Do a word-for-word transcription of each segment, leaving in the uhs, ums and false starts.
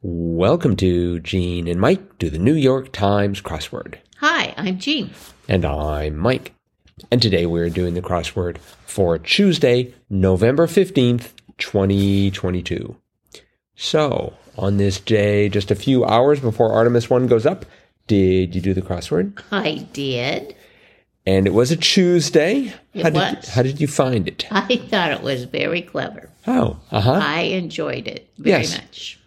Welcome to Gene and Mike do the New York Times crossword. Hi, I'm Jean. And I'm Mike. And today we're doing the crossword for Tuesday, November fifteenth, twenty twenty-two. So, on this day, just a few hours before Artemis one goes up, did you do the crossword? I did. And it was a Tuesday. It how was. Did, how did you find it? I thought it was very clever. Oh, uh-huh. I enjoyed it very Yes. much.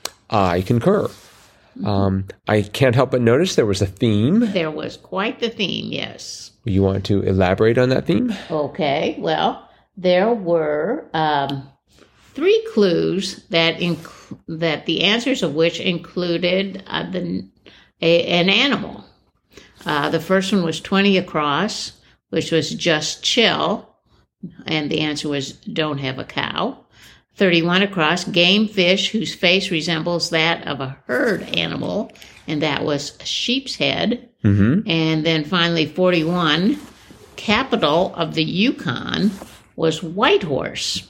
I concur. Um, I can't help but notice there was a theme. There was quite the theme, yes. You want to elaborate on that theme? Okay, well, there were um, three clues that inc- that the answers of which included uh, the a, an animal. Uh, the first one was twenty across, which was just chill, and the answer was don't have a cow. thirty-one across, game fish whose face resembles that of a herd animal, and that was a sheep's head. Mm-hmm. And then finally forty-one, capital of the Yukon was Whitehorse.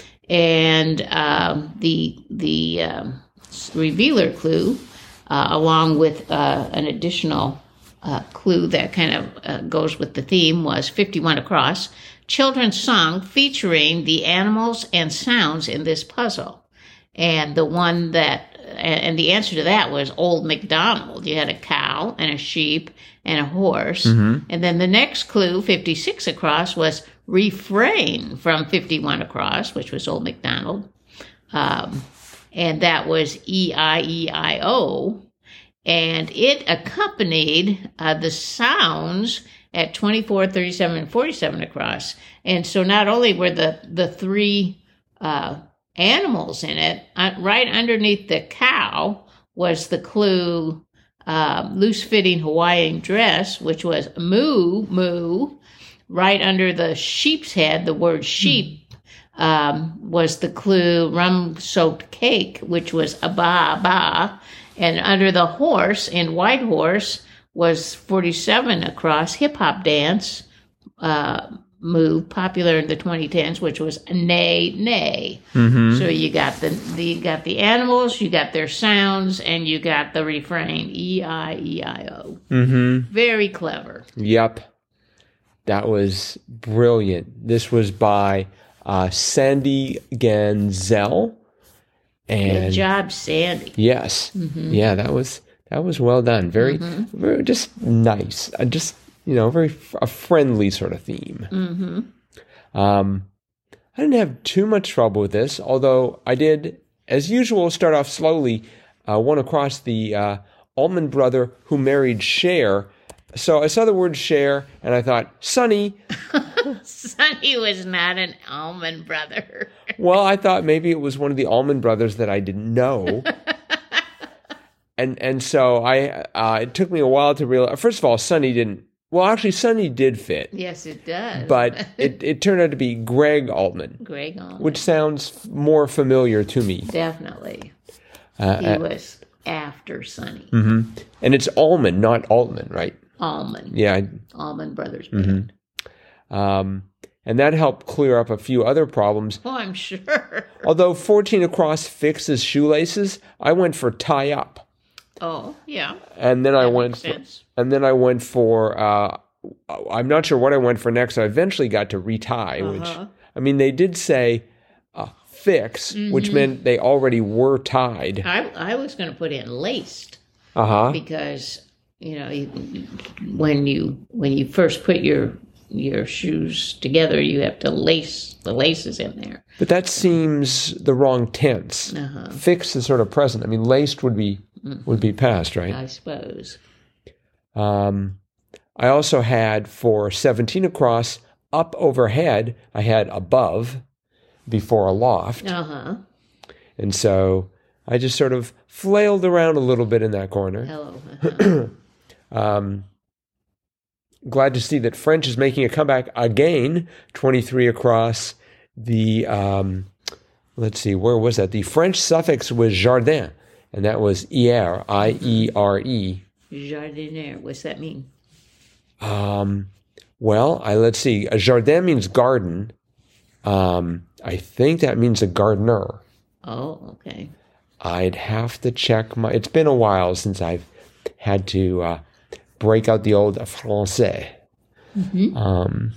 And um, the the um, revealer clue, uh, along with uh, an additional uh, clue that kind of uh, goes with the theme, was fifty-one across, children's song featuring the animals and sounds in this puzzle. And the one that, and the answer to that was Old MacDonald. You had a cow and a sheep and a horse. Mm-hmm. And then the next clue, fifty-six across, was refrain from fifty-one across, which was Old MacDonald. Um, and that was E I E I O. And it accompanied uh, the sounds at twenty-four, thirty-seven, and forty-seven across. And so not only were the, the three uh, animals in it, uh, right underneath the cow was the clue uh, loose-fitting Hawaiian dress, which was moo, moo. Right under the sheep's head, the word sheep, um, was the clue rum-soaked cake, which was aba, aba. And under the horse, in Whitehorse, was forty-seven across, hip-hop dance uh, move, popular in the twenty tens, which was nay, nay. Mm-hmm. So you got the, the you got the animals, you got their sounds, and you got the refrain, E I E I O. Mm-hmm. Very clever. Yep. That was brilliant. This was by uh, Sandy Ganzel. And Good job, Sandy. Yes. Mm-hmm. Yeah, that was that was well done. Very, mm-hmm. very just nice. Uh, just, you know, very f- a friendly sort of theme. Mm-hmm. Um, I didn't have too much trouble with this, although I did, as usual, start off slowly. Uh, one across the uh, Allman brother who married Cher. So I saw the word Cher, and I thought, Sonny. Sonny was not an Allman brother. Well, I thought maybe it was one of the Allman brothers that I didn't know. and and so I uh, it took me a while to realize. First of all, Sonny didn't. Well, actually, Sonny did fit. Yes, it does. But it, it turned out to be Greg Altman. Greg Allman. Which sounds more familiar to me. Definitely. Uh, he uh, was after Sonny. Mm-hmm. And it's Allman, not Altman, right? Allman. Yeah. Allman Brothers Band. Mm-hmm. Um, and that helped clear up a few other problems. Oh, I'm sure. Although fourteen across fixes shoelaces, I went for tie up. Oh, yeah. And then that I went for, and then I went for uh, I'm not sure what I went for next. I eventually got to retie, uh-huh. which I mean they did say uh, fix, mm-hmm. which meant they already were tied. I I was going to put in laced. Uh-huh. Because you know, when you when you first put your your shoes together, you have to lace the laces in there. But that seems the wrong tense. Uh-huh. Fix is sort of present. I mean, laced would be mm-hmm. would be past, right? I suppose. Um, I also had for seventeen across, up overhead, I had above before aloft. Uh-huh. And so I just sort of flailed around a little bit in that corner. Hello. Uh-huh. um, glad to see that French is making a comeback again. twenty-three across. The, um, let's see, where was that? The French suffix was jardin, and that was hier, I E R E. Jardinier, what's that mean? Um, well, I let's see. A jardin means garden. Um, I think that means a gardener. Oh, okay. I'd have to check my. It's been a while since I've had to uh, break out the old français. Mm-hmm. Um,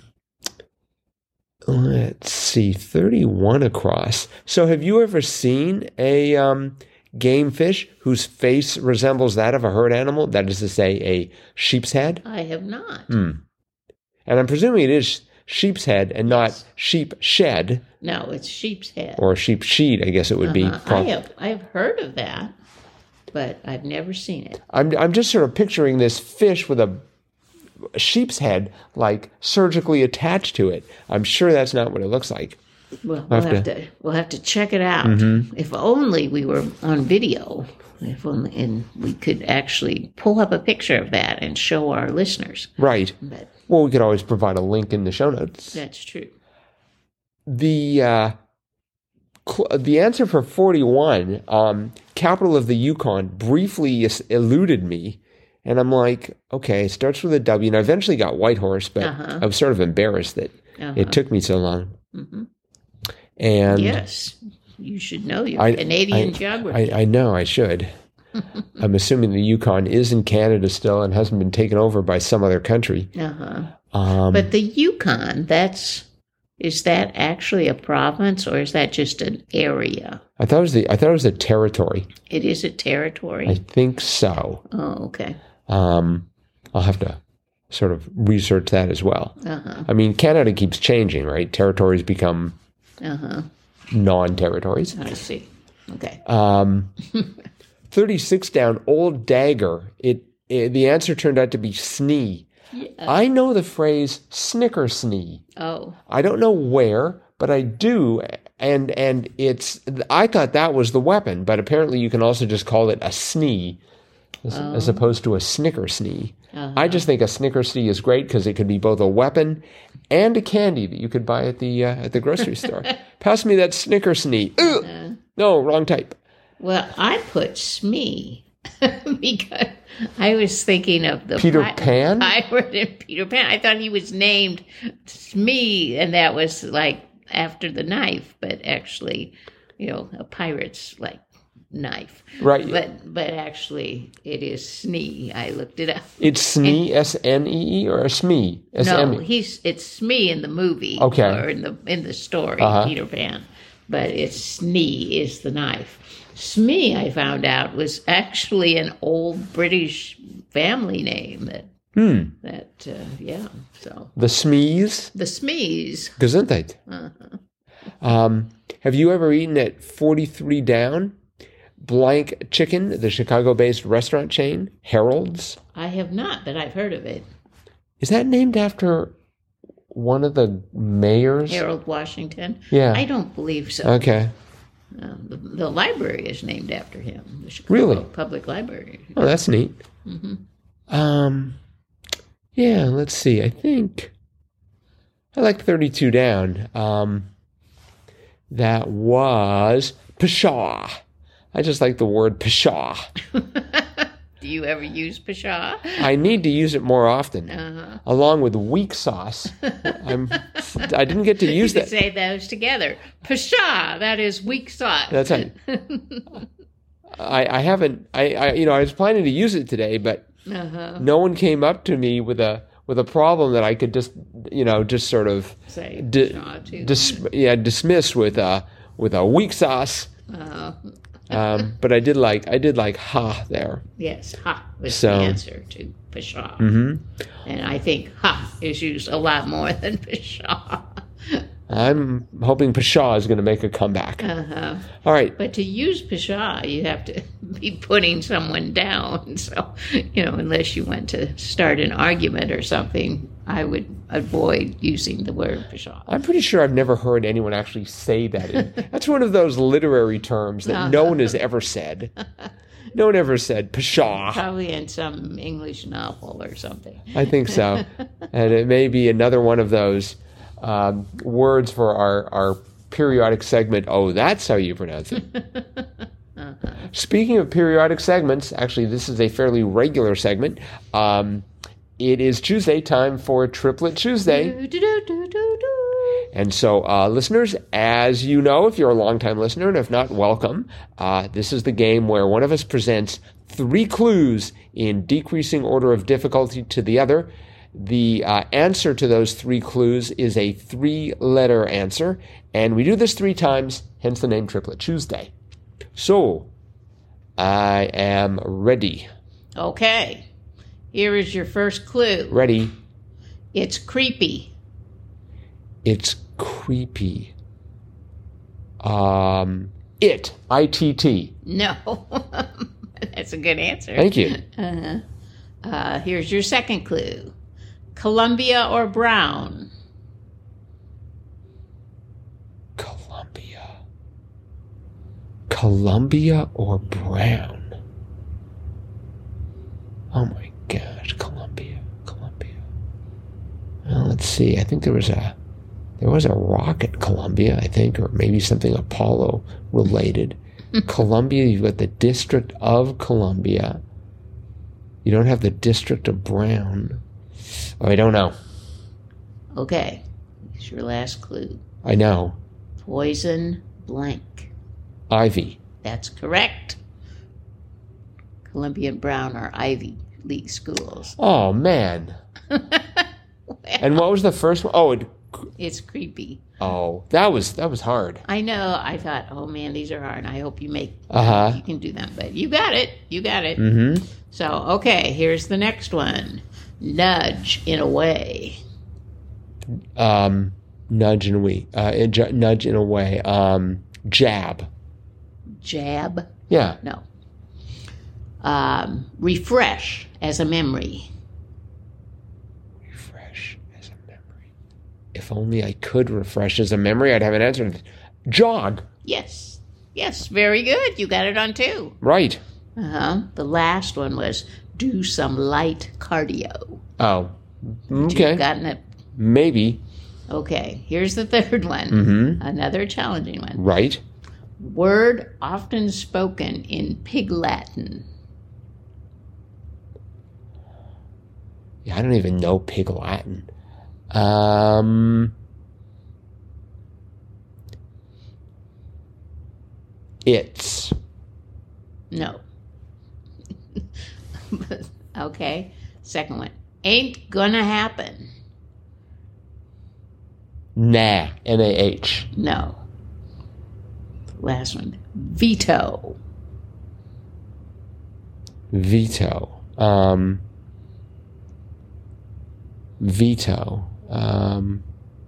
let's see, thirty-one across. So, have you ever seen a um, game fish whose face resembles that of a herd animal? That is to say, a sheep's head. I have not. Hmm. And I'm presuming it is sheep's head and not Yes. sheep shed No, it's sheep's head. or sheep sheet, I guess it would Uh-huh. be. I have I have heard of that, but I've never seen it. I'm I'm just sort of picturing this fish with a sheep's head like surgically attached to it. I'm sure that's not what it looks like. Well, we'll have have to- to, we'll have to check it out. Mm-hmm. If only we were on video, if only, and we could actually pull up a picture of that and show our listeners. Right. But Well, we could always provide a link in the show notes. that's true. The uh, cl- the answer for forty-one, um, capital of the Yukon, briefly es- eluded me. And I'm like, okay, it starts with a W. And I eventually got Whitehorse, but Uh-huh. I was sort of embarrassed that Uh-huh. it took me so long. hmm And Yes, you should know your I- Canadian I- geography. I, I know I should. I'm assuming the Yukon is in Canada still and hasn't been taken over by some other country. uh-huh. Um, But the Yukon, that's is that actually a province or is that just an area? I thought it was the I thought it was a territory. It is a territory. I think so. oh, okay. Um, I'll have to sort of research that as well. Uh-huh. I mean, Canada keeps changing, right? Territories become Uh-huh. non-territories. I see. Okay. Um, thirty-six down, Old Dagger. It, it the answer turned out to be snee. I know the phrase snicker snee. Oh. I don't know where, but I do, and and it's. I thought that was the weapon, but apparently you can also just call it a snee, as, as opposed to a snicker snee. Uh-huh. I just think a snicker snee is great because it could be both a weapon and a candy that you could buy at the uh, at the grocery store. Pass me that snicker snee. Ugh! Uh, No, wrong type. well, I put Smee because I was thinking of the Peter pi- Pan? pirate in Peter Pan. I thought he was named Smee, and that was like after the knife, but actually, you know, a pirate's like knife. Right. But but actually, it is Snee. I looked it up. It's snee, S N E E, or a smee, S M E? No, he's it's Smee in the movie, Okay. or in the in the story, Uh-huh. Peter Pan, but it's Snee is the knife. Smee, I found out, was actually an old British family name. That Hmm. that uh, yeah. So The Smees? the Smees. Gesundheit. Uh-huh. Um, have you ever eaten at forty-three down? Blank Chicken, the Chicago-based restaurant chain, Harold's. I have not, but I've heard of it. Is that named after one of the mayors? Harold Washington. Yeah. I don't believe so. Okay. Um, the, the library is named after him. The Chicago Really? Public Library. Oh, that's neat. hmm Um, yeah, let's see. I think I like thirty-two down. Um, that was pshaw. I just like the word pshaw. Do you ever use Pshaw? I need to use it more often, Uh-huh. along with weak sauce. I'm. I didn't get to use You could that. say those together. Pshaw, that is weak sauce. That's right. I, I haven't. I, I you know I was planning to use it today, but Uh-huh. no one came up to me with a with a problem that I could just you know just sort of Say di- Pshaw too. dis- yeah dismiss with a with a weak sauce. Uh, Um, but I did like I did like ha there. yes, ha was So- the answer to Pshaw. hmm And I think ha is used a lot more than Pshaw. I'm hoping pshaw is going to make a comeback. Uh-huh. All right. But to use Pshaw, you have to be putting someone down. So, you know, unless you want to start an argument or something, I would avoid using the word Pshaw. I'm pretty sure I've never heard anyone actually say that. In, that's one of those literary terms that no one has ever said. No one ever said pshaw. Probably in some English novel or something. I think so. And it may be another one of those um, words for our, our periodic segment. Oh, that's how you pronounce it. Uh-huh. Speaking of periodic segments, actually, this is a fairly regular segment. Um, it is Tuesday, time for Triplet Tuesday. Do-do-do-do-do. And so, uh, listeners, as you know, if you're a longtime listener, and if not, welcome. Uh, this is the game where one of us presents three clues in decreasing order of difficulty to the other. The uh, answer to those three clues is a three-letter answer, and we do this three times, hence the name Triplet Tuesday. So, I am ready. Okay. Here is your first clue. Ready. It's creepy. It's creepy. Um, it. I T T. No. That's a good answer. Thank you. Uh-huh. Uh, here's your second clue. Columbia or Brown? Columbia. Columbia or Brown? Oh my gosh, Columbia, Columbia. Well, let's see. I think there was a there was a rock at Columbia, I think, or maybe something Apollo related. Columbia, you've got the District of Columbia. You don't have the District of Brown. Oh, I don't know. Okay. Here's your last clue. I know. Poison blank. Ivy. That's correct. Columbia and Brown are Ivy League schools. Oh, man. Well, And what was the first one? Oh, it, it's creepy. oh, that was that was hard. I know. I thought, oh man, these are hard. I hope you make Uh-huh. you can do them. But you got it. You got it. Mm-hmm. So okay, here's the next one. Nudge in a way. Um, nudge in a way. Uh, a j- nudge in a way. Um, jab. Jab. Yeah. No. Um, refresh as a memory. Refresh as a memory. If only I could refresh as a memory, I'd have an answer. Jog. Yes. Yes. Very good. You got it on two. Right. Uh huh. The last one was do some light cardio. Oh. You've Okay. gotten it. Maybe. Okay. Here's the third one. Mm-hmm. Another challenging one. Right. Word often spoken in Pig Latin. Yeah, I don't even know Pig Latin. Um. It's. No. Okay. Second one. Ain't gonna happen. Nah. N A H. No. Last one. Veto. Veto. Um. Veto. Um.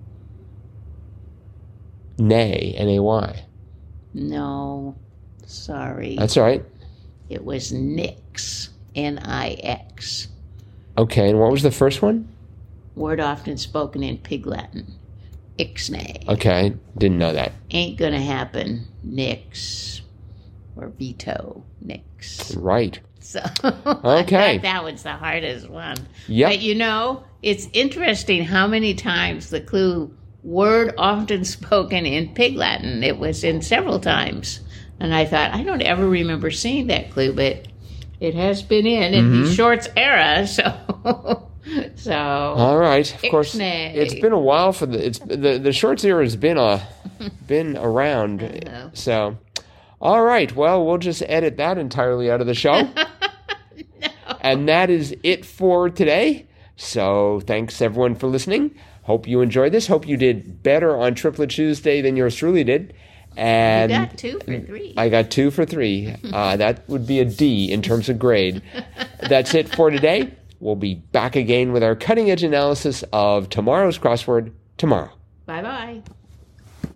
Nay. N A Y. No. Sorry. That's all right. It was Nix. N I X. Okay, and what was the first one? Word often spoken in Pig Latin. Ixnay. Okay, didn't know that. Ain't gonna happen. Nix. Or veto. Nix. Right. So Okay. that, that was the hardest one. Yep. But you know, it's interesting how many times the clue word often spoken in Pig Latin. It was in several times. And I thought, I don't ever remember seeing that clue, but it has been in in Mm-hmm. the shorts era, so so All right. Of course, Ixnay. it's been a while for the it's the the shorts era has been a been around. know. So, all right. Well, we'll just edit that entirely out of the show. no. And that is it for today. So, thanks everyone for listening. Hope you enjoyed this. Hope you did better on Triplet Tuesday than yours truly did. And You got two for three. I got two for three. Uh, that would be a D in terms of grade. That's it for today. We'll be back again with our cutting edge analysis of tomorrow's crossword tomorrow. Bye bye.